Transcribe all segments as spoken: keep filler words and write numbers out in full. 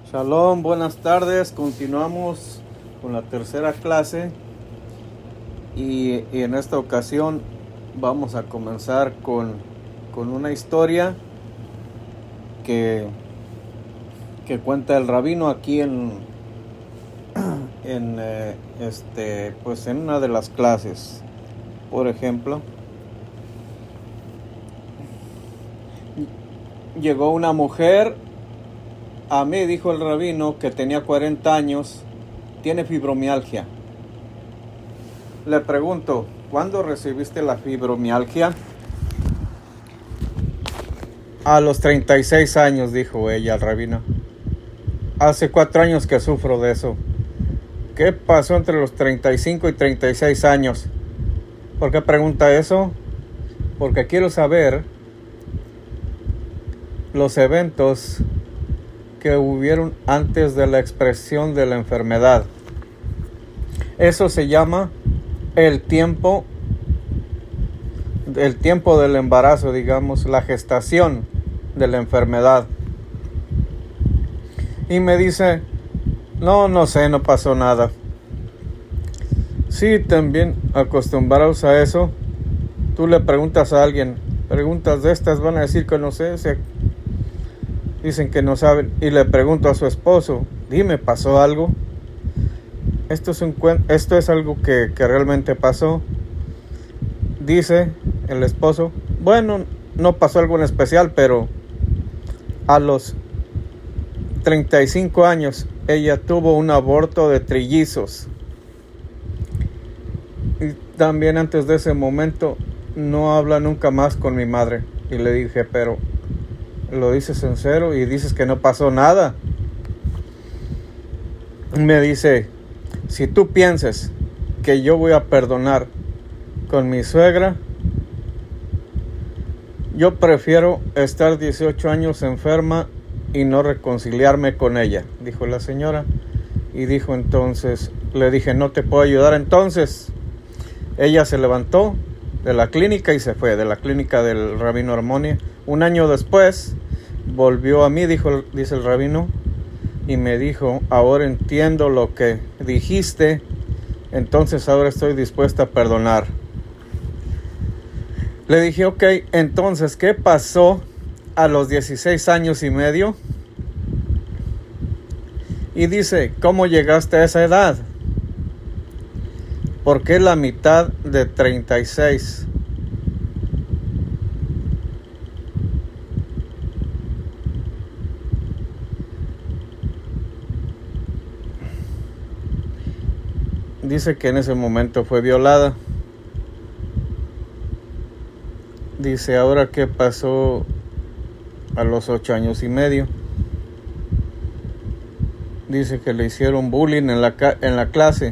Shalom, buenas tardes. Continuamos con la tercera clase y, y en esta ocasión vamos a comenzar con, con una historia que, que cuenta el rabino aquí en, en, eh, este, pues en una de las clases. Por ejemplo, llegó una mujer a mí, dijo el rabino, que tenía cuarenta años, tiene fibromialgia. Le pregunto, ¿cuándo recibiste la fibromialgia? A los treinta y seis años, dijo ella al rabino. Hace cuatro años que sufro de eso. ¿Qué pasó entre los treinta y cinco y treinta y seis años? ¿Por qué pregunta eso? Porque quiero saber los eventos que hubieron antes de la expresión de la enfermedad. Eso se llama el tiempo, el tiempo del embarazo, digamos, la gestación de la enfermedad. Y me dice, no, no sé, no pasó nada. Sí, también acostumbrados a eso, tú le preguntas a alguien, preguntas de estas, van a decir que no sé, se dicen que no saben, y le pregunto a su esposo, dime, ¿pasó algo? Esto es, un, esto es algo que, que realmente pasó. Dice el esposo, bueno, no pasó algo en especial, pero a los treinta y cinco años ella tuvo un aborto de trillizos. Y también antes de ese momento no habla nunca más con mi madre. Y le dije, pero ¿lo dices en serio y dices que no pasó nada? Me dice, si tú piensas que yo voy a perdonar con mi suegra, yo prefiero estar dieciocho años enferma y no reconciliarme con ella, dijo la señora. Y dijo entonces, le dije, no te puedo ayudar entonces. Ella se levantó de la clínica y se fue, de la clínica del rabino Armonia. Un año después volvió a mí, dijo, dice el rabino, y me dijo, ahora entiendo lo que dijiste, entonces ahora estoy dispuesta a perdonar. Le dije, ok, entonces, ¿qué pasó a los dieciséis años y medio? Y dice, ¿cómo llegaste a esa edad? ¿Por qué la mitad de treinta y seis? Dice que en ese momento fue violada. Dice, ahora qué pasó a los ocho años y medio. Dice que le hicieron bullying en la, en la clase.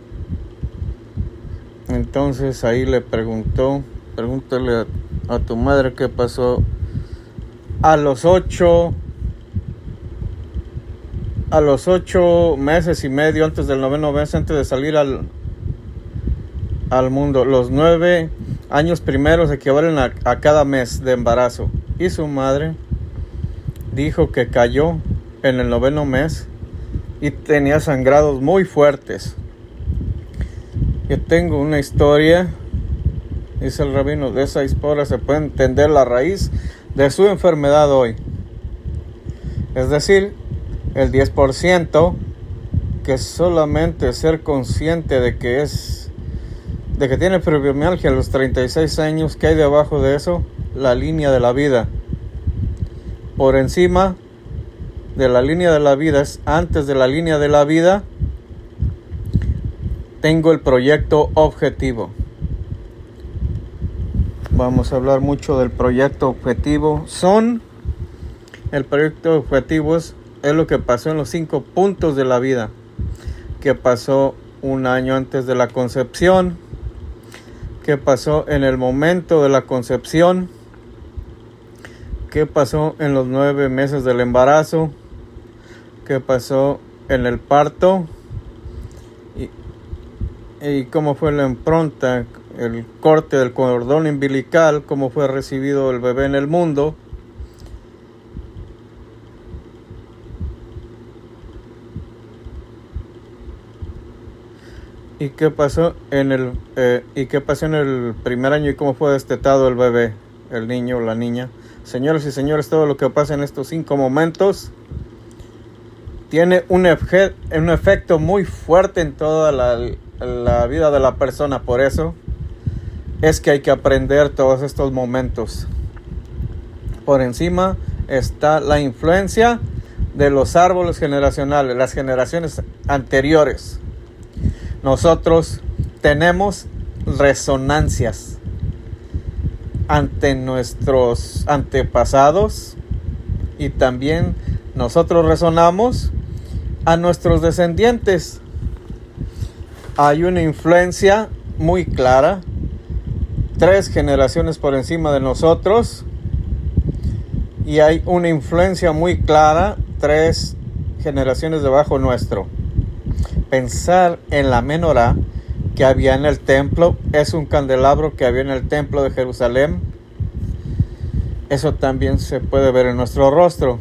Entonces ahí le preguntó, pregúntale a, a tu madre qué pasó a los ocho, a los ocho meses y medio antes del noveno mes, antes de salir al, al mundo. Los nueve años primeros equivalen a, a cada mes de embarazo. Y su madre dijo que cayó en el noveno mes y tenía sangrados muy fuertes. Yo tengo una historia, dice el rabino, de esa historia se puede entender la raíz de su enfermedad hoy. Es decir, el diez por ciento, que solamente ser consciente de que es, de que tiene fibromialgia a los treinta y seis años, que hay debajo de eso, la línea de la vida. Por encima de la línea de la vida, es antes de la línea de la vida, tengo el proyecto objetivo. Vamos a hablar mucho del proyecto objetivo. Son, el proyecto objetivo es, es lo que pasó en los cinco puntos de la vida. Que pasó un año antes de la concepción. Que pasó en el momento de la concepción. Que pasó en los nueve meses del embarazo. Que pasó en el parto. Y y cómo fue la impronta, el corte del cordón umbilical, cómo fue recibido el bebé en el mundo, ¿Y qué pasó en el eh, y qué pasó en el primer año y cómo fue destetado el bebé, el niño o la niña? Señoras y señores, todo lo que pasa en estos cinco momentos tiene un, efe un efecto muy fuerte en toda la, la vida de la persona. Por eso es que hay que aprender todos estos momentos. Por encima está la influencia de los árboles generacionales, las generaciones anteriores. Nosotros tenemos resonancias ante nuestros antepasados y también nosotros resonamos a nuestros descendientes. Hay una influencia muy clara, tres generaciones por encima de nosotros, y hay una influencia muy clara, tres generaciones debajo nuestro. Pensar en la menorá que había en el templo, es un candelabro que había en el templo de Jerusalén. Eso también se puede ver en nuestro rostro.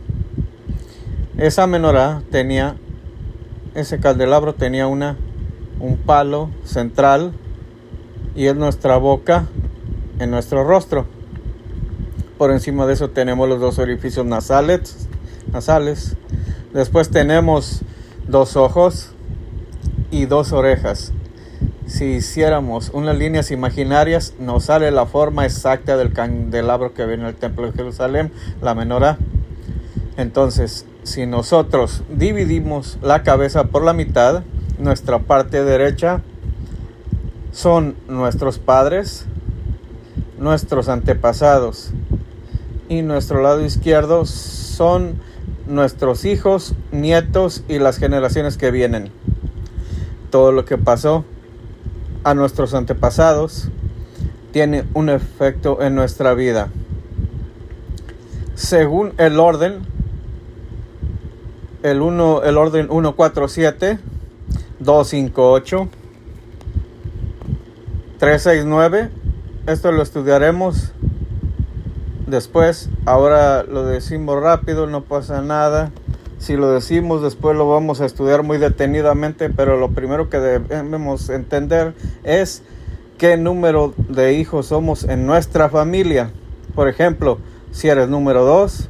Esa menorá tenía, ese candelabro tenía una, un palo central y es nuestra boca en nuestro rostro. Por encima de eso tenemos los dos orificios nasales, nasales. Después tenemos dos ojos y dos orejas. Si hiciéramos unas líneas imaginarias, nos sale la forma exacta del candelabro que viene en el templo de Jerusalén, la menorá. Entonces, si nosotros dividimos la cabeza por la mitad, nuestra parte derecha son nuestros padres, nuestros antepasados, y nuestro lado izquierdo son nuestros hijos, nietos y las generaciones que vienen. Todo lo que pasó a nuestros antepasados tiene un efecto en nuestra vida. Según el orden, el, uno, el orden uno, cuatro, siete, dos, cinco, ocho, tres, seis, nueve, esto lo estudiaremos después. Ahora lo decimos rápido, no pasa nada. Si lo decimos después lo vamos a estudiar muy detenidamente, pero lo primero que debemos entender es qué número de hijos somos en nuestra familia. Por ejemplo, si eres número dos,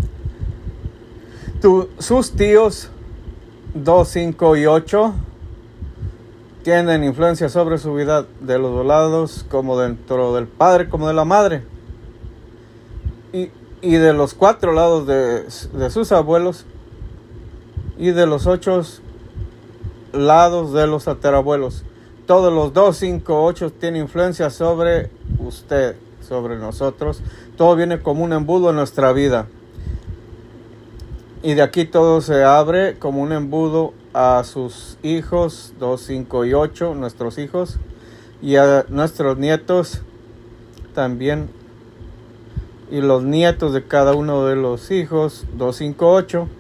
tu, sus tíos dos, cinco y ocho tienen influencia sobre su vida de los dos lados, como dentro del padre como de la madre. Y, y de los cuatro lados de, de sus abuelos, y de los ocho lados de los tatarabuelos. Todos los dos, cinco, ocho tienen influencia sobre usted, sobre nosotros. Todo viene como un embudo en nuestra vida. Y de aquí todo se abre como un embudo a sus hijos, dos, cinco y ocho, nuestros hijos. Y a nuestros nietos también. Y los nietos de cada uno de los hijos, dos, cinco, ocho.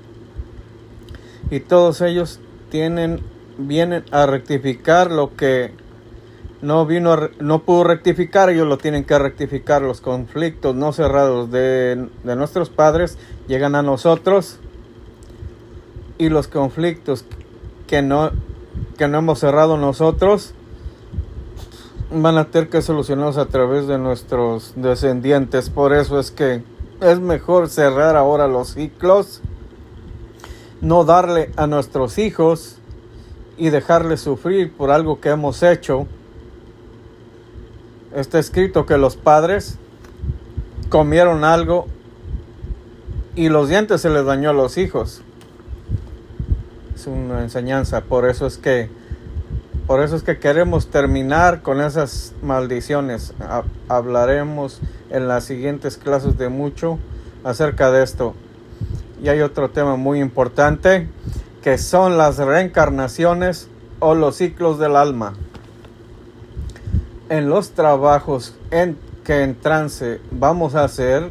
Y todos ellos tienen, vienen a rectificar lo que no vino, a, no pudo rectificar. Ellos lo tienen que rectificar. Los conflictos no cerrados de, de nuestros padres llegan a nosotros. Y los conflictos que no, que no hemos cerrado nosotros van a tener que solucionarlos a través de nuestros descendientes. Por eso es que es mejor cerrar ahora los ciclos, no darle a nuestros hijos y dejarles sufrir por algo que hemos hecho. Está escrito que los padres comieron algo y los dientes se les dañó a los hijos. Es una enseñanza. Por eso es que por eso es que queremos terminar con esas maldiciones. Ha- hablaremos en las siguientes clases de mucho acerca de esto. Y hay otro tema muy importante, que son las reencarnaciones o los ciclos del alma. En los trabajos en que en trance vamos a hacer,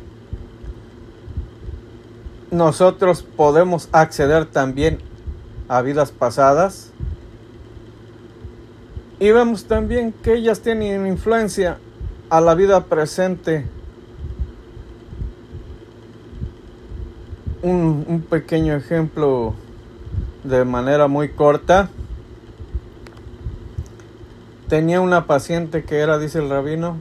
nosotros podemos acceder también a vidas pasadas. Y vemos también que ellas tienen influencia a la vida presente. Un, un pequeño ejemplo de manera muy corta. tenía una paciente que era, dice el rabino,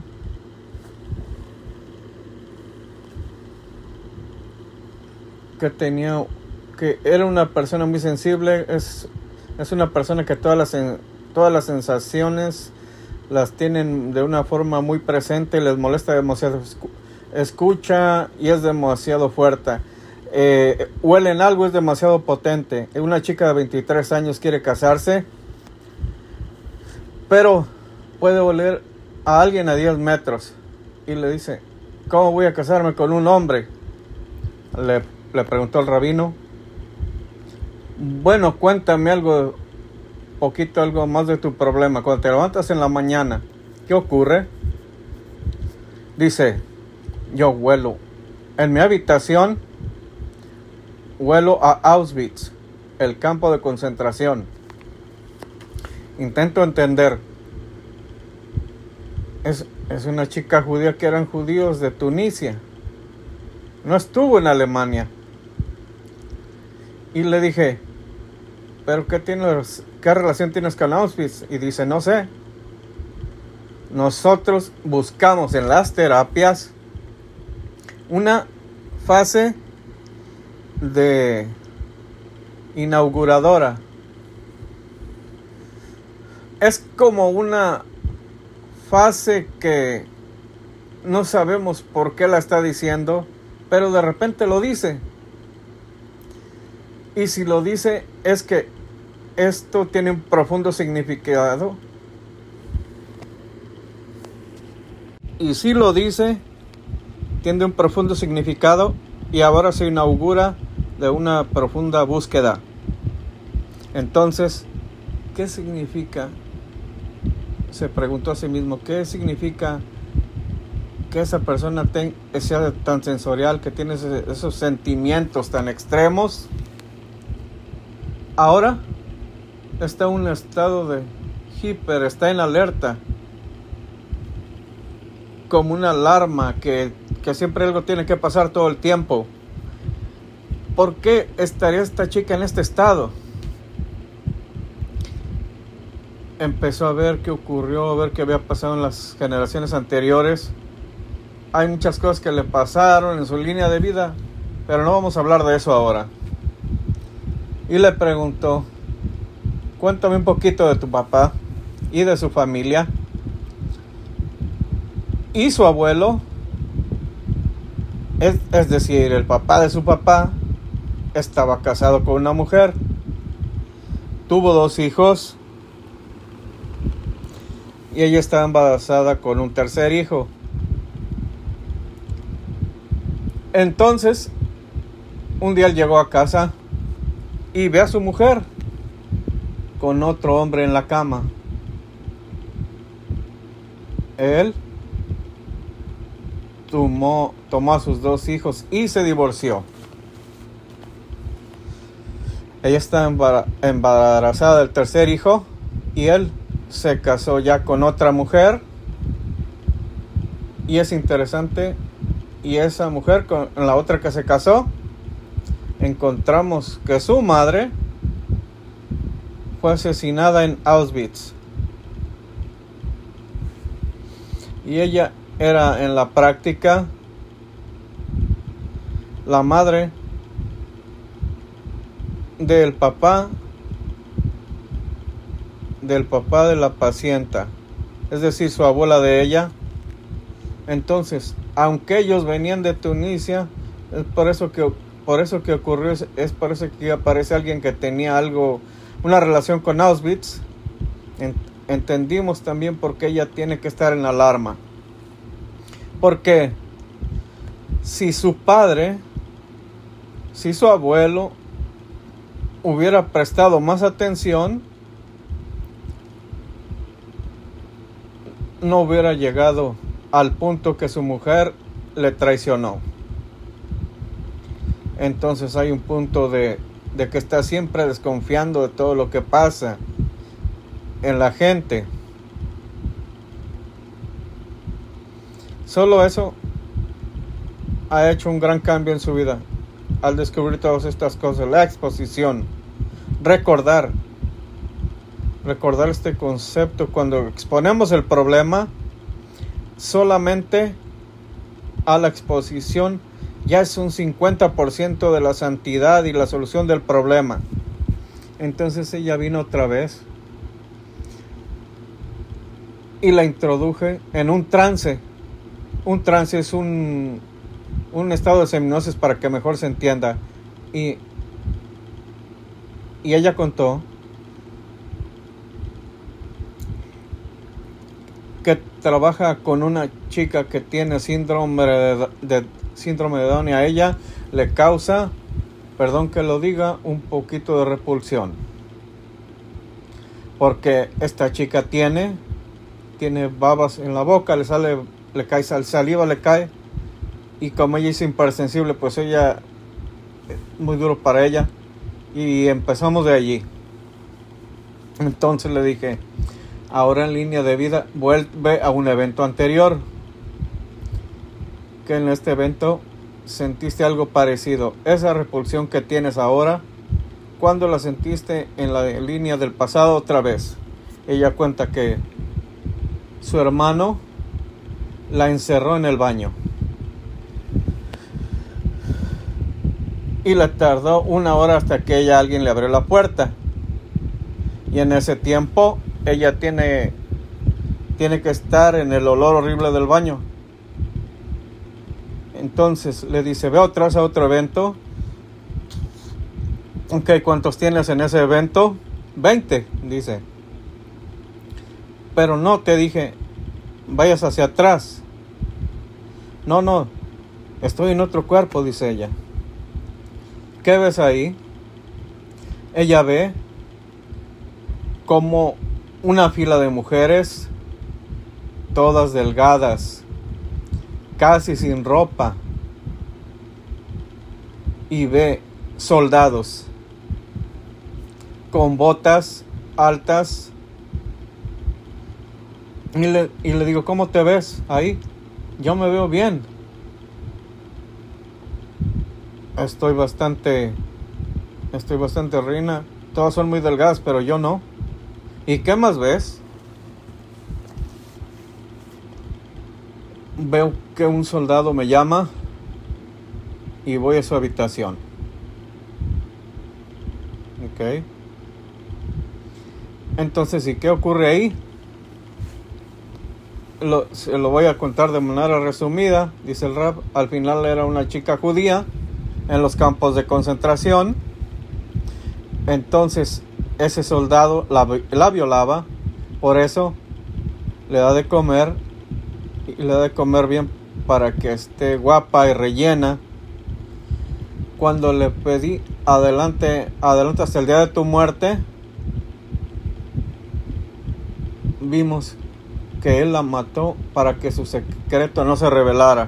que tenía, que era una persona muy sensible, es, es una persona que todas las, todas las sensaciones las tienen de una forma muy presente, les molesta demasiado, escucha y es demasiado fuerte, eh, huelen algo, es demasiado potente. Una chica de veintitrés años quiere casarse, pero puede oler a alguien a diez metros y le dice, ¿cómo voy a casarme con un hombre? Le, le preguntó el rabino. Bueno, cuéntame algo, poquito, algo más de tu problema. Cuando te levantas en la mañana, ¿qué ocurre? Dice, yo huelo. En mi habitación, huelo a Auschwitz, el campo de concentración. Intento entender. Es, es una chica judía que eran judíos de Tunisia. No estuvo en Alemania. Y le dije, ¿pero qué tienes, qué relación tienes con Auschwitz? Y dice, no sé. Nosotros buscamos en las terapias una fase de inauguradora. Es como una fase que no sabemos por qué la está diciendo, pero de repente lo dice. Y si lo dice es que esto tiene un profundo significado. Y si lo dice, tiene un profundo significado y ahora se inaugura de una profunda búsqueda. Entonces, ¿qué significa? Se preguntó a sí mismo, ¿qué significa que esa persona ten, sea tan sensorial, que tiene ese, esos sentimientos tan extremos? Ahora está en un estado de hiper, está en alerta, como una alarma que, que siempre algo tiene que pasar todo el tiempo. ¿Por qué estaría esta chica en este estado? Empezó a ver qué ocurrió, a ver qué había pasado en las generaciones anteriores. Hay muchas cosas que le pasaron en su línea de vida, pero no vamos a hablar de eso ahora. Y le preguntó, cuéntame un poquito de tu papá y de su familia. Y su abuelo, es, es decir, el papá de su papá, estaba casado con una mujer, tuvo dos hijos y ella estaba embarazada con un tercer hijo. Entonces, un día él llegó a casa y ve a su mujer con otro hombre en la cama. Él tomó, tomó a sus dos hijos y se divorció. Ella está embarazada del tercer hijo y él se casó ya con otra mujer. Y es interesante, y esa mujer con la otra que se casó, encontramos que su madre fue asesinada en Auschwitz. Y ella era en la práctica la madre del papá del papá de la pacienta, es decir, su abuela de ella. Entonces, aunque ellos venían de Tunisia, es por eso que por eso que ocurrió, es, es por eso que aparece alguien que tenía algo, una relación con Auschwitz. Ent, entendimos también por qué ella tiene que estar en alarma. Porque si su padre, si su abuelo hubiera prestado más atención, no hubiera llegado al punto que su mujer le traicionó. Entonces hay un punto de, de que está siempre desconfiando de todo lo que pasa en la gente. Solo eso ha hecho un gran cambio en su vida al descubrir todas estas cosas. La exposición, recordar recordar este concepto. Cuando exponemos el problema, solamente a la exposición ya es un cincuenta por ciento de la santidad y la solución del problema. Entonces ella vino otra vez y la introduje en un trance. Un trance es un, un estado de seminosis, para que mejor se entienda. Y, y ella contó que trabaja con una chica que tiene síndrome de, de síndrome de Down, y a ella le causa, perdón que lo diga, un poquito de repulsión, porque esta chica tiene tiene babas en la boca, le sale, le cae saliva, le cae, y como ella es hipersensible, pues ella, muy duro para ella, y empezamos de allí. Entonces le dije, ahora en línea de vida, vuelve a un evento anterior, que en este evento sentiste algo parecido. Esa repulsión que tienes ahora, ¿cuándo la sentiste en la línea del pasado otra vez? Ella cuenta que su hermano la encerró en el baño y le tardó una hora hasta que ella, alguien le abrió la puerta, y en ese tiempo ella tiene tiene que estar en el olor horrible del baño. Entonces le dice, ve otra vez a otro evento. Ok, ¿cuántos tienes en ese evento? veinte, dice. Pero no, te dije, vayas hacia atrás. No, no, estoy en otro cuerpo, dice ella. ¿Qué ves ahí? Ella ve como una fila de mujeres, todas delgadas, casi sin ropa, y ve soldados con botas altas, y le, y le digo, ¿cómo te ves ahí? Yo me veo bien, estoy bastante estoy bastante reina, todas son muy delgadas, pero yo no. ¿Y qué más ves? Veo que un soldado me llama y voy a su habitación. Ok. Entonces, ¿y qué ocurre ahí? Lo, se lo voy a contar de manera resumida. Dice el rap, al final era una chica judía en los campos de concentración. Entonces ese soldado la, la violaba, por eso le da de comer, y le da de comer bien para que esté guapa y rellena. Cuando le pedí, adelante, adelante hasta el día de tu muerte, vimos que él la mató para que su secreto no se revelara.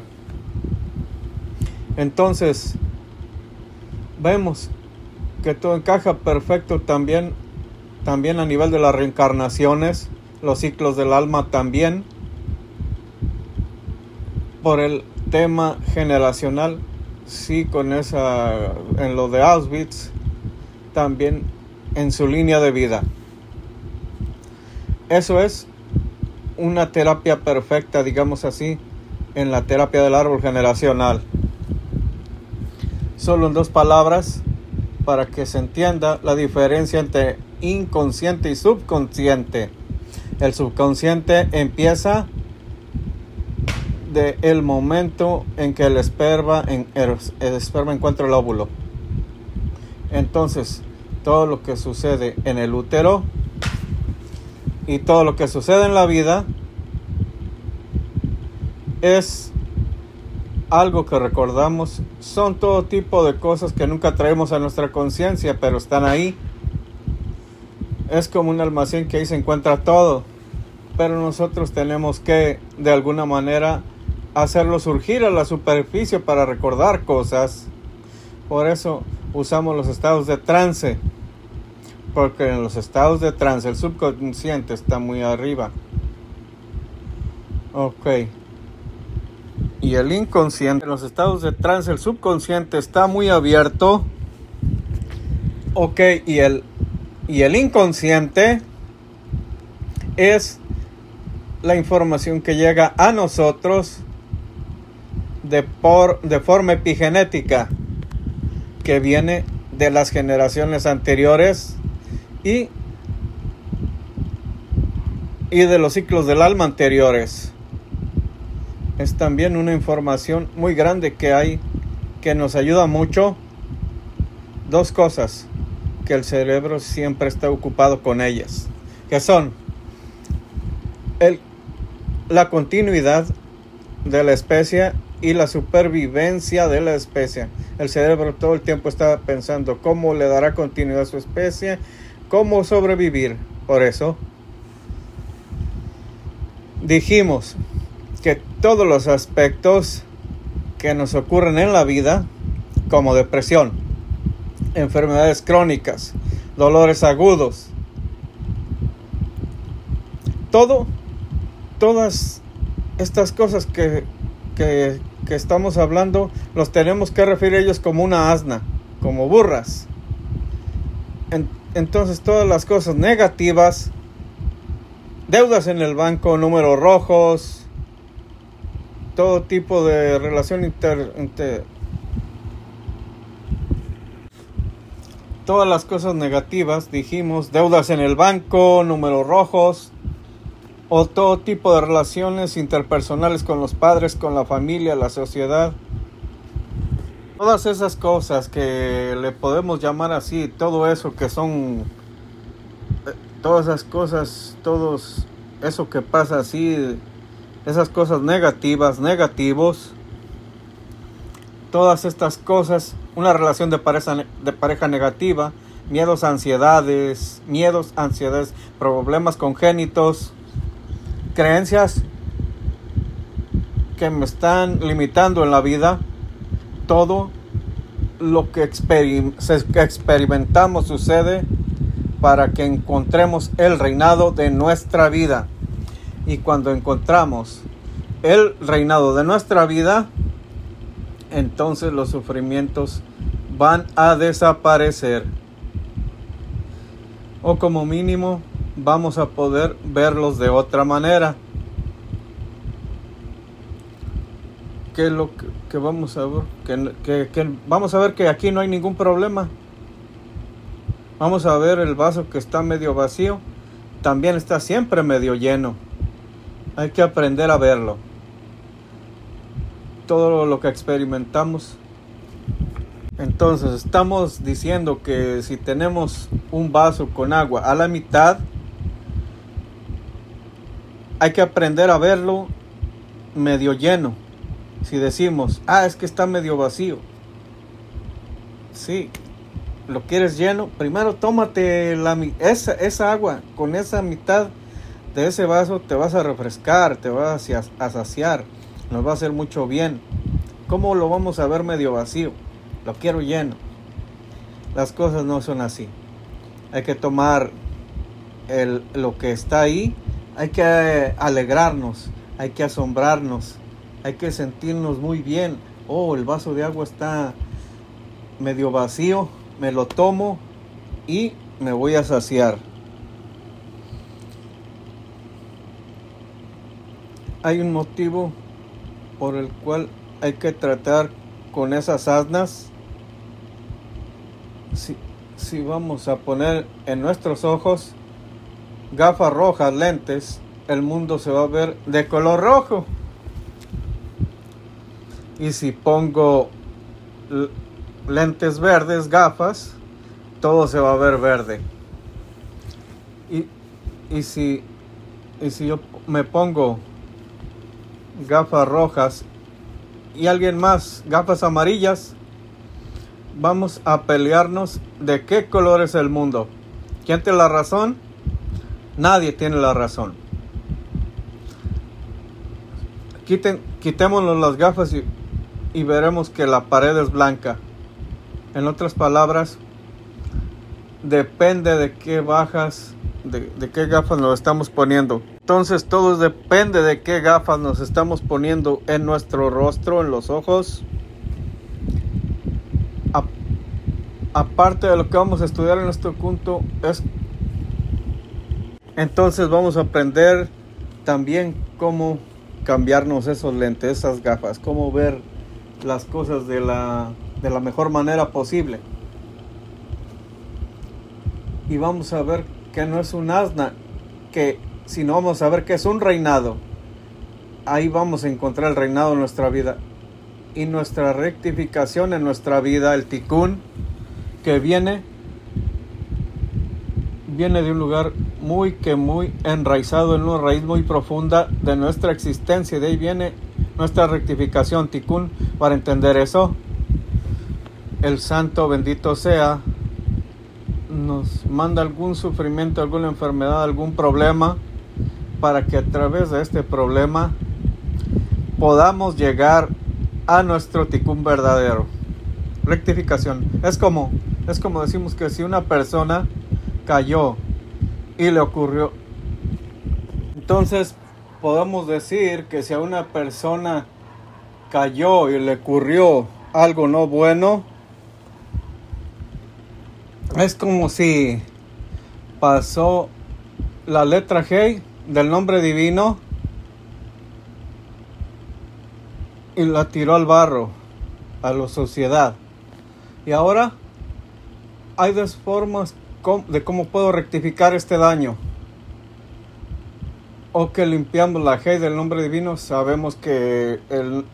Entonces vemos que todo encaja perfecto también, también a nivel de las reencarnaciones, los ciclos del alma también, por el tema generacional, sí, con esa, en lo de Auschwitz, también en su línea de vida. Eso es una terapia perfecta, digamos así, en la terapia del árbol generacional. Solo en dos palabras, para que se entienda la diferencia entre inconsciente y subconsciente. El subconsciente empieza de el momento en que el esperma, en, el, el esperma encuentra el óvulo. Entonces, todo lo que sucede en el útero y todo lo que sucede en la vida es algo que recordamos. Son todo tipo de cosas que nunca traemos a nuestra conciencia, pero están ahí. Es como un almacén que ahí se encuentra todo, pero nosotros tenemos que, de alguna manera, hacerlo surgir a la superficie para recordar cosas. Por eso usamos los estados de trance, porque en los estados de trance el subconsciente está muy arriba. Ok. Y el inconsciente, en los estados de trance el subconsciente está muy abierto. Ok, y el, y el inconsciente es la información que llega a nosotros de, por, de forma epigenética, que viene de las generaciones anteriores y, y de los ciclos del alma anteriores. Es también una información muy grande que hay, que nos ayuda mucho. Dos cosas que el cerebro siempre está ocupado con ellas, que son el, la continuidad de la especie y la supervivencia de la especie. El cerebro todo el tiempo está pensando cómo le dará continuidad a su especie, cómo sobrevivir. Por eso dijimos que todos los aspectos que nos ocurren en la vida, como depresión, enfermedades crónicas, dolores agudos, todo, todas estas cosas que, que, que estamos hablando, los tenemos que referir a ellos como una asna, como burras. En, entonces todas las cosas negativas, deudas en el banco, números rojos, todo tipo de relación inter, inter todas las cosas negativas, dijimos, deudas en el banco, números rojos, o todo tipo de relaciones interpersonales con los padres, con la familia, la sociedad. Todas esas cosas que le podemos llamar así, todo eso que son, todas esas cosas, todos eso que pasa así, esas cosas negativas, negativos, todas estas cosas, una relación de pareja, de pareja negativa, miedos, ansiedades, miedos, ansiedades, problemas congénitos, creencias que me están limitando en la vida, todo lo que experim- experimentamos sucede para que encontremos el reinado de nuestra vida. Y cuando encontramos el reinado de nuestra vida, entonces los sufrimientos van a desaparecer. O como mínimo vamos a poder verlos de otra manera. ¿Qué es lo que, que vamos a ver? Que, que, que vamos a ver que aquí no hay ningún problema. Vamos a ver el vaso que está medio vacío, también está siempre medio lleno. Hay que aprender a verlo. Todo lo que experimentamos. Entonces estamos diciendo que si tenemos un vaso con agua a la mitad, hay que aprender a verlo medio lleno. Si decimos, ah, es que está medio vacío, sí, lo quieres lleno, primero tómate la, esa, esa agua. Con esa mitad de ese vaso te vas a refrescar, te vas a, a saciar, nos va a hacer mucho bien. ¿Cómo lo vamos a ver medio vacío? Lo quiero lleno. Las cosas no son así. Hay que tomar el, lo que está ahí, hay que alegrarnos, hay que asombrarnos, hay que sentirnos muy bien. Oh, el vaso de agua está medio vacío, me lo tomo y me voy a saciar. Hay un motivo por el cual hay que tratar con esas asnas. Si, si vamos a poner en nuestros ojos gafas rojas, lentes, el mundo se va a ver de color rojo. Y si pongo lentes verdes, gafas, todo se va a ver verde. Y, y, si, y si yo me pongo gafas rojas y alguien más gafas amarillas, vamos a pelearnos de qué color es el mundo. ¿Quién tiene la razón? Nadie tiene la razón. Quiten, quitémonos las gafas y, y veremos que la pared es blanca. En otras palabras, depende de qué bajas, de, de qué gafas nos estamos poniendo. Entonces todo depende de qué gafas nos estamos poniendo en nuestro rostro, en los ojos. A, aparte de lo que vamos a estudiar en este punto, es Entonces vamos a aprender también cómo cambiarnos esos lentes, esas gafas, cómo ver las cosas de la, de la mejor manera posible. Y vamos a ver que no es un asna, que sino vamos a ver que es un reinado. Ahí vamos a encontrar el reinado en nuestra vida. Y nuestra rectificación en nuestra vida, el tikkun, que viene, viene de un lugar muy que muy enraizado en una raíz muy profunda de nuestra existencia. Y de ahí viene nuestra rectificación, tikkun. Para entender eso, el santo bendito sea, nos manda algún sufrimiento, alguna enfermedad, algún problema, para que a través de este problema podamos llegar a nuestro tikkun verdadero. Rectificación. Es como, es como decimos que si una persona cayó y le ocurrió, entonces podemos decir que si a una persona cayó y le ocurrió algo no bueno, es como si pasó la letra G del nombre divino y la tiró al barro, a la sociedad. Y ahora hay dos formas de cómo puedo rectificar este daño. O que limpiamos la G del nombre divino. Sabemos que el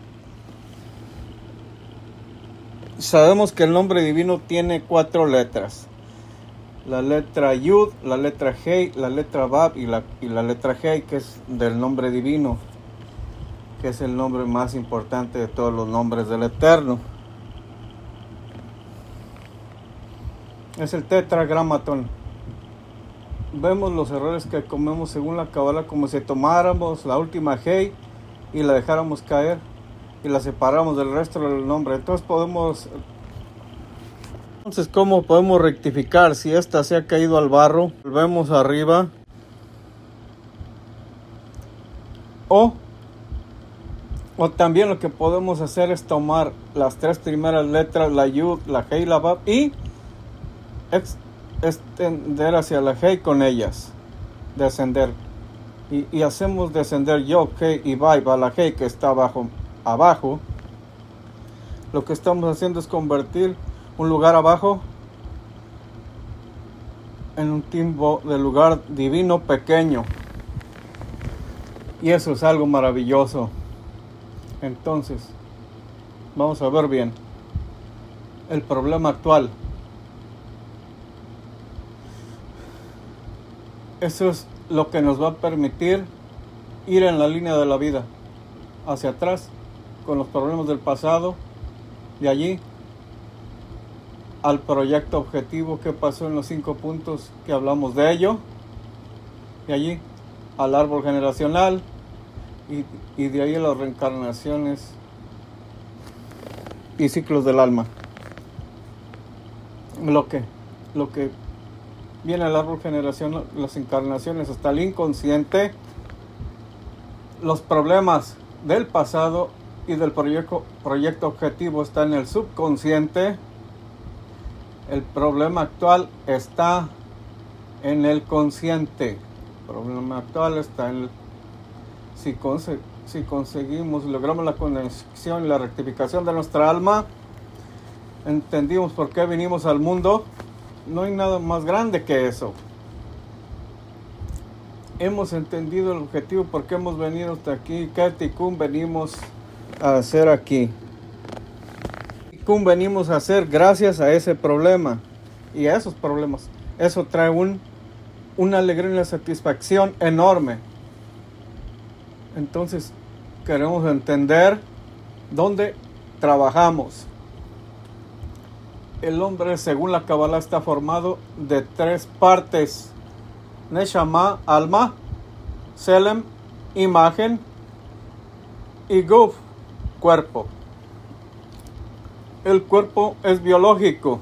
sabemos que el nombre divino tiene cuatro letras. La letra Yud, la letra G, la letra Bab y la, y la letra G, que es del nombre divino, que es el nombre más importante de todos los nombres del Eterno. Es el tetragramatón. Vemos los errores que comemos según la Kabbalah, como si tomáramos la última G y la dejáramos caer y la separamos del resto del nombre. Entonces podemos Entonces, ¿cómo podemos rectificar si esta se ha caído al barro? Volvemos arriba. O, o también lo que podemos hacer es tomar las tres primeras letras, la Yud, la G y la Bab, y ex, extender hacia la G con ellas. Descender. Y, y hacemos descender Yod, G y Bab a la G que está abajo. abajo. Lo que estamos haciendo es convertir un lugar abajo en un timbo de lugar divino pequeño, y eso es algo maravilloso. Entonces vamos a ver bien el problema actual. Eso es lo que nos va a permitir ir en la línea de la vida hacia atrás con los problemas del pasado, de allí al proyecto objetivo que pasó en los cinco puntos que hablamos de ello, y allí al árbol generacional, y, y de ahí a las reencarnaciones y ciclos del alma. Lo que, lo que viene al árbol generacional, las encarnaciones hasta el inconsciente, los problemas del pasado y del proyecto, proyecto objetivo está en el subconsciente. El problema actual está en el consciente. El problema actual está en el, si, conse, si conseguimos, logramos la conexión y la rectificación de nuestra alma, entendimos por qué vinimos al mundo. No hay nada más grande que eso. Hemos entendido el objetivo, por qué hemos venido hasta aquí, qué tikkun venimos a hacer aquí. Venimos a hacer gracias a ese problema y a esos problemas. Eso trae un, una alegría y una satisfacción enorme. Entonces queremos entender dónde trabajamos. El hombre, según la Kabbalah, está formado de tres partes: Neshama, alma; Selem, imagen; y Guf, cuerpo. El cuerpo es biológico,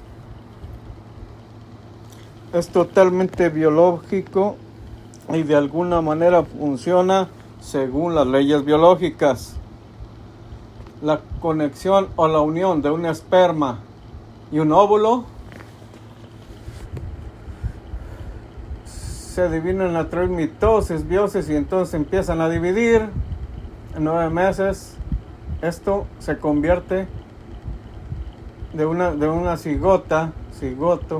es totalmente biológico y de alguna manera funciona según las leyes biológicas. La conexión o la unión de un esperma y un óvulo se dividen a través de mitosis, biosis, y entonces empiezan a dividir. En nueve meses esto se convierte de una, de una cigota, cigoto,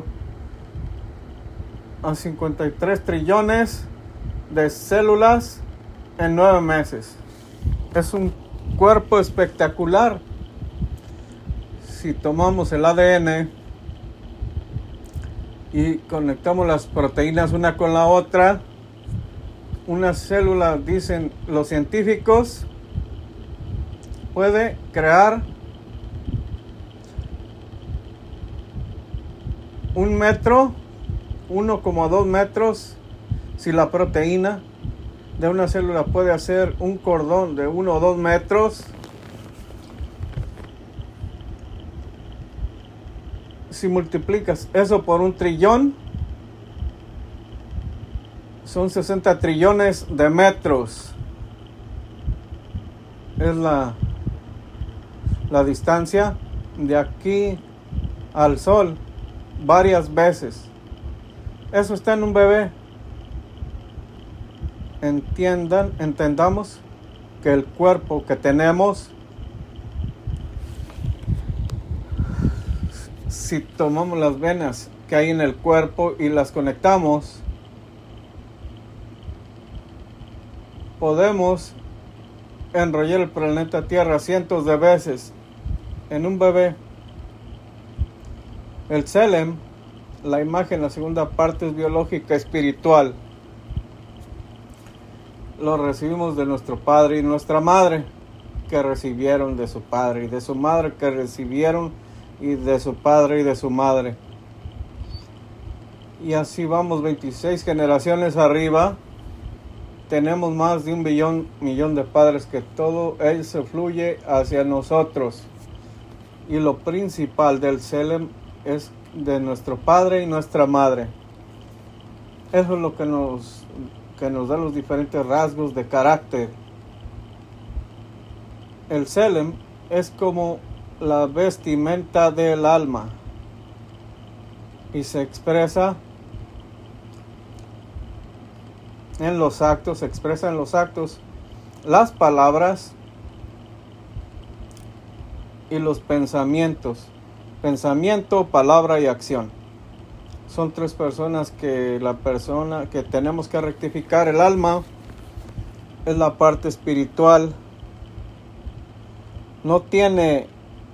a cincuenta y tres trillones de células en nueve meses. Es un cuerpo espectacular. Si tomamos el A D N y conectamos las proteínas una con la otra, una célula, dicen los científicos, puede crear un metro, uno coma dos metros. Si la proteína de una célula puede hacer un cordón de uno o dos metros, si multiplicas eso por un trillón, son sesenta trillones de metros. Es la, la distancia de aquí al Sol varias veces. Eso está en un bebé. Entiendan, entendamos que el cuerpo que tenemos, si tomamos las venas que hay en el cuerpo y las conectamos, podemos enrollar el planeta Tierra cientos de veces en un bebé. El Tselem, la imagen, la segunda parte es biológica, espiritual. Lo recibimos de nuestro padre y nuestra madre, que recibieron de su padre, y de su madre, que recibieron y de su padre y de su madre. Y así vamos veintiséis generaciones arriba. Tenemos más de un billón, millón de padres, que todo él se fluye hacia nosotros. Y lo principal del Tselem es de nuestro padre y nuestra madre. Eso es lo que nos, que nos da los diferentes rasgos de carácter. El Tselem es como la vestimenta del alma y se expresa en los actos, se expresa en los actos, las palabras y los pensamientos. Pensamiento, palabra y acción. Son tres personas que la persona que tenemos que rectificar. El alma es la parte espiritual. No tiene,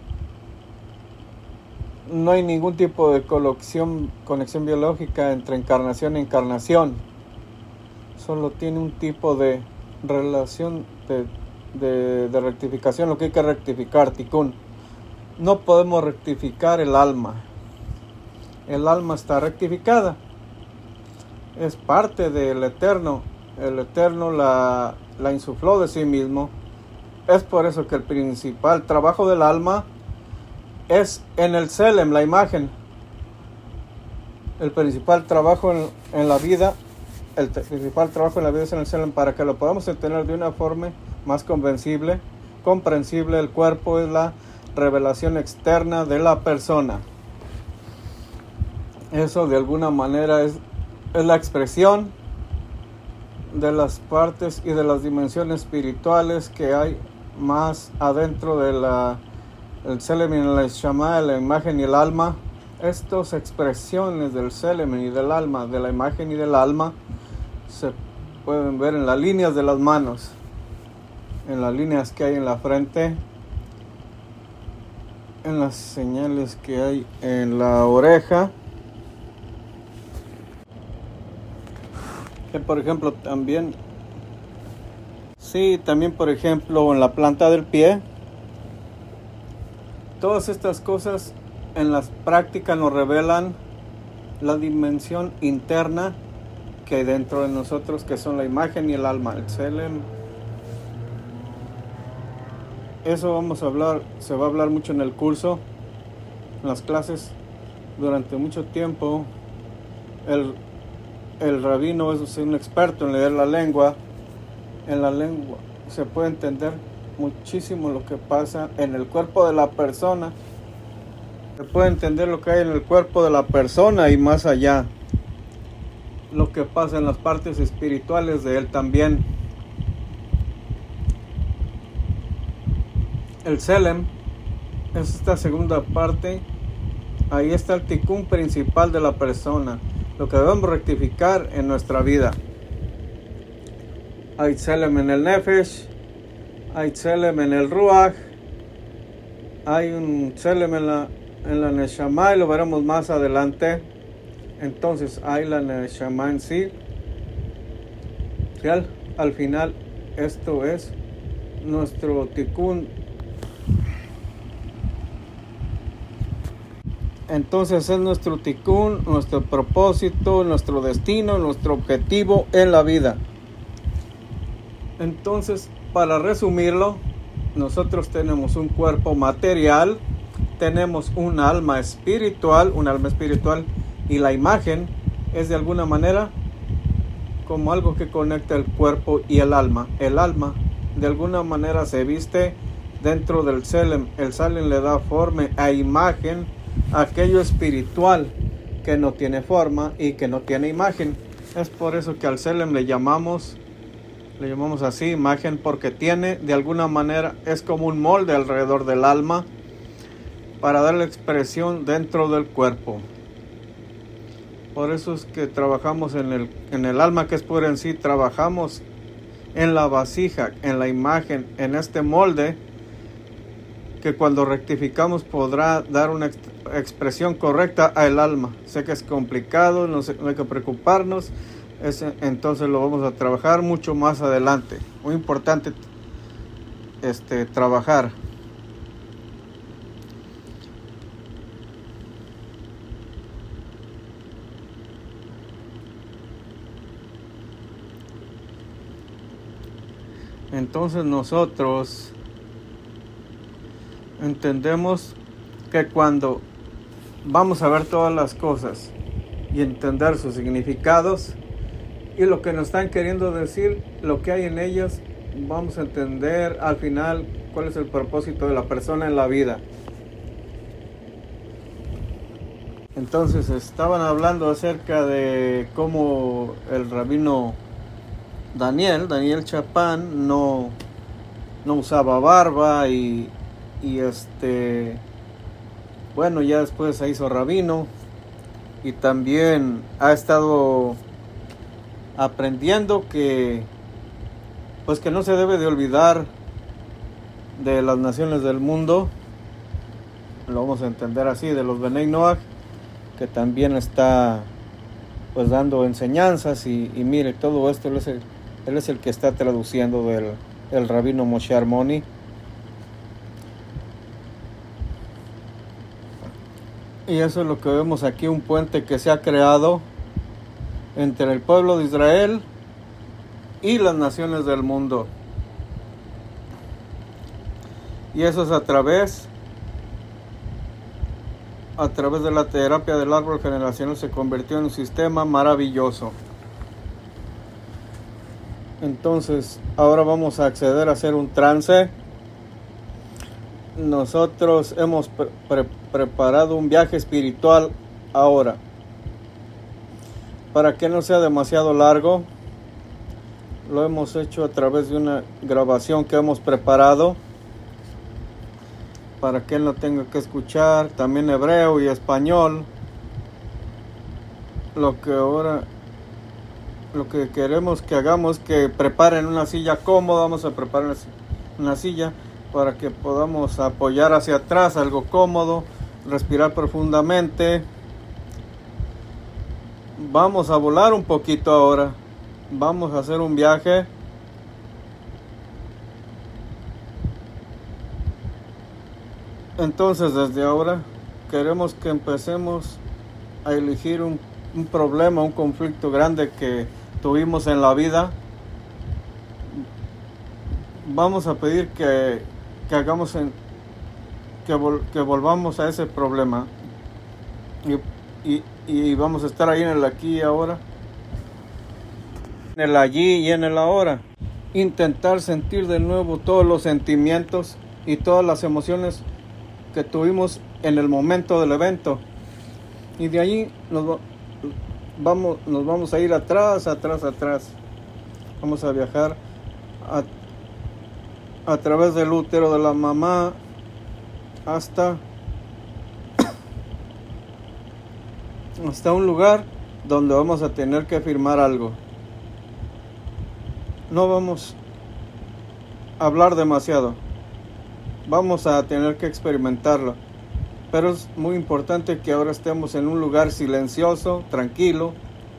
no hay ningún tipo de conexión, conexión biológica entre encarnación e encarnación. Solo tiene un tipo de relación de, de, de rectificación, lo que hay que rectificar, tikkun. No podemos rectificar el alma. El alma está rectificada. Es parte del Eterno. El Eterno la, la insufló de sí mismo. Es por eso que el principal trabajo del alma es en el Tselem, la imagen. El principal trabajo en, en la vida, el principal trabajo en la vida es en el Tselem, para que lo podamos entender de una forma más convencible, comprensible. El cuerpo es la revelación externa de la persona. Eso de alguna manera es, es la expresión de las partes y de las dimensiones espirituales que hay más adentro de la el Tselem y la Neshama, la imagen y el alma. Estas expresiones del Tselem y del alma, de la imagen y del alma, se pueden ver en las líneas de las manos, en las líneas que hay en la frente, en las señales que hay en la oreja, que por ejemplo también, sí, también por ejemplo en la planta del pie. Todas estas cosas en las prácticas nos revelan la dimensión interna que hay dentro de nosotros, que son la imagen y el alma, el Tselem. Eso vamos a hablar, se va a hablar mucho en el curso, en las clases, durante mucho tiempo. El, el rabino es un experto en leer la lengua. En la lengua se puede entender muchísimo lo que pasa en el cuerpo de la persona. Se puede entender lo que hay en el cuerpo de la persona y más allá. lo que pasa en las partes espirituales de él también. El Selem es esta segunda parte. Ahí está el tikkun principal de la persona, lo que debemos rectificar en nuestra vida. Hay Selem en el Nefesh, hay Selem en el Ruach, hay un Selem en la, en la Neshama, y lo veremos más adelante. Entonces hay la Neshama en sí. Y al, al final esto es nuestro tikkun. Entonces es nuestro tikkun, nuestro propósito, nuestro destino, nuestro objetivo en la vida. Entonces, para resumirlo, nosotros tenemos un cuerpo material, tenemos un alma espiritual, un alma espiritual, y la imagen es de alguna manera como algo que conecta el cuerpo y el alma. El alma de alguna manera se viste dentro del Selem. El Selem le da forma a imagen a aquello espiritual que no tiene forma y que no tiene imagen. Es por eso que al Selem le llamamos le llamamos así imagen, porque tiene de alguna manera, es como un molde alrededor del alma para darle expresión dentro del cuerpo. Por eso es que trabajamos en el, en el alma, que es pura en sí. Trabajamos en la vasija, en la imagen, en este molde, que cuando rectificamos podrá dar una ex expresión correcta al alma. Sé que es complicado, no, sé, no hay que preocuparnos, es, entonces lo vamos a trabajar mucho más adelante. Muy importante este, trabajar. Entonces nosotros entendemos que cuando vamos a ver todas las cosas y entender sus significados y lo que nos están queriendo decir, lo que hay en ellas, vamos a entender al final cuál es el propósito de la persona en la vida. Entonces estaban hablando acerca de cómo el rabino Daniel, Daniel Chapán no, no usaba barba y, y este, bueno, ya después se hizo rabino y también ha estado aprendiendo que, pues que no se debe de olvidar de las naciones del mundo. Lo vamos a entender así, de los Benei Noach, que también está pues dando enseñanzas y, y mire, todo esto él es el, él es el que está traduciendo del el rabino Moshe Armoni. Y eso es lo que vemos aquí, un puente que se ha creado entre el pueblo de Israel y las naciones del mundo. Y eso es a través a través de la terapia del árbol generacional. Se convirtió en un sistema maravilloso. Entonces ahora vamos a acceder a hacer un trance. Nosotros hemos pre pre preparado un viaje espiritual ahora, para que no sea demasiado largo. Lo hemos hecho a través de una grabación que hemos preparado, para que él no tenga que escuchar también hebreo y español. Lo que ahora lo que queremos que hagamos es que preparen una silla cómoda. Vamos a preparar una silla para que podamos apoyar hacia atrás, algo cómodo, respirar profundamente. Vamos a volar un poquito ahora. Vamos a hacer un viaje. Entonces desde ahora queremos que empecemos a elegir un, un problema, un conflicto grande que tuvimos en la vida. Vamos a pedir que, que hagamos en, que, vol, que volvamos a ese problema y, y, y vamos a estar ahí en el aquí y ahora, en el allí y en el ahora. Intentar sentir de nuevo todos los sentimientos y todas las emociones que tuvimos en el momento del evento, y de allí nos vamos, nos vamos a ir atrás, atrás, atrás. Vamos a viajar a, a través del útero de la mamá hasta, hasta un lugar donde vamos a tener que firmar algo. No vamos a hablar demasiado. Vamos a tener que experimentarlo. Pero es muy importante que ahora estemos en un lugar silencioso, tranquilo.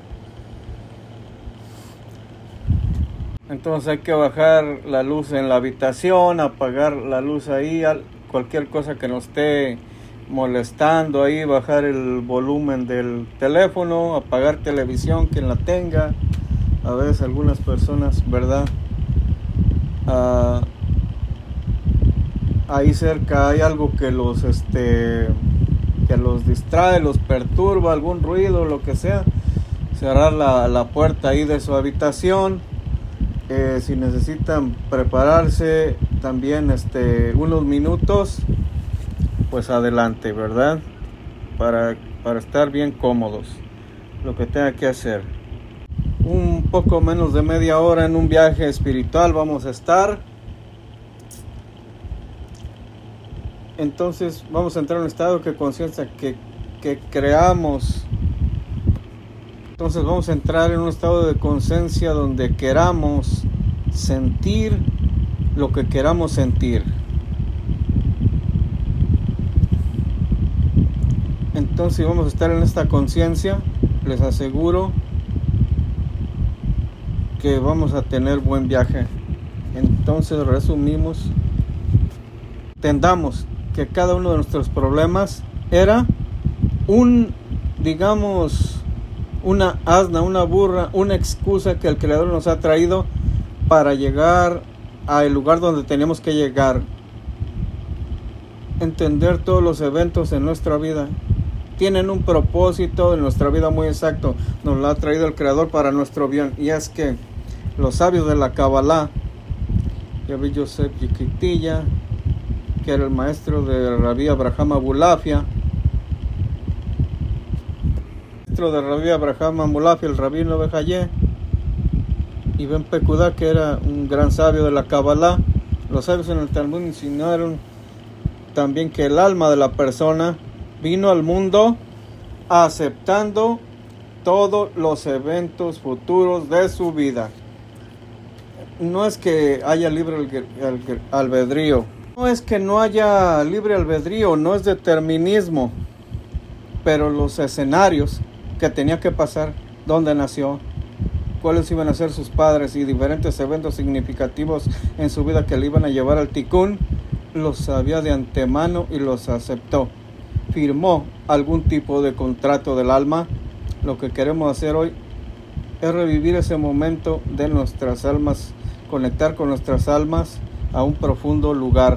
Entonces hay que bajar la luz en la habitación, apagar la luz ahí, cualquier cosa que nos esté molestando ahí, bajar el volumen del teléfono, apagar televisión, quien la tenga. A veces algunas personas, ¿verdad? Uh, ahí cerca hay algo que los este que los distrae, los perturba, algún ruido, lo que sea. Cerrar la, la puerta ahí de su habitación. Eh, si necesitan prepararse también este unos minutos, pues adelante, ¿verdad? Para, para estar bien cómodos, lo que tenga que hacer. Un poco menos de media hora en un viaje espiritual vamos a estar. Entonces vamos a entrar en un estado de conciencia que, que creamos. Entonces vamos a entrar en un estado de conciencia donde queramos sentir lo que queramos sentir. Entonces vamos a estar en esta conciencia, les aseguro que vamos a tener buen viaje. Entonces resumimos, entendamos que cada uno de nuestros problemas era un, digamos, una asna, una burra, una excusa que el Creador nos ha traído para llegar al lugar donde tenemos que llegar. Entender todos los eventos en nuestra vida tienen un propósito en nuestra vida muy exacto. Nos lo ha traído el Creador para nuestro bien. Y es que los sabios de la Kabbalah, Rabbi Yosef Yiquitilla, que era el maestro de Rabbi Abraham Abulafia, maestro de Rabbi Abraham Abulafia, el rabino Bejayé, y Ben Pekudá, que era un gran sabio de la Kabbalah. Los sabios en el Talmud insinuaron también que el alma de la persona vino al mundo aceptando todos los eventos futuros de su vida. No es que haya libre albedrío, no es que no haya libre albedrío, no es determinismo, pero los escenarios que tenía que pasar, dónde nació, cuáles iban a ser sus padres y diferentes eventos significativos en su vida que le iban a llevar al Tikkun, los sabía de antemano y los aceptó. Firmó algún tipo de contrato del alma. Lo que queremos hacer hoy es revivir ese momento de nuestras almas, conectar con nuestras almas a un profundo lugar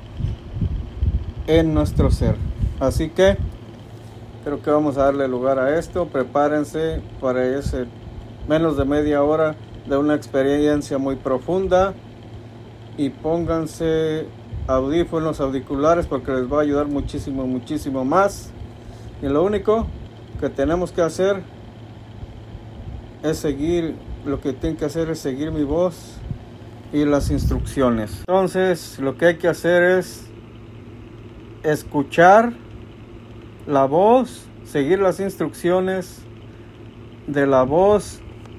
en nuestro ser. Así que creo que vamos a darle lugar a esto. Prepárense para ese menos de media hora de una experiencia muy profunda y pónganse audífonos, auriculares, porque les va a ayudar muchísimo, muchísimo más. Y lo único que tenemos que hacer es seguir, lo que tienen que hacer es seguir mi voz y las instrucciones. Entonces lo que hay que hacer es escuchar la voz, seguir las instrucciones de la voz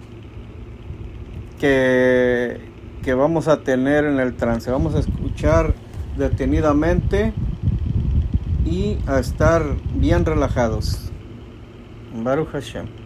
que, que vamos a tener en el trance. Vamos a escuchar detenidamente y a estar bien relajados. Baruch Hashem.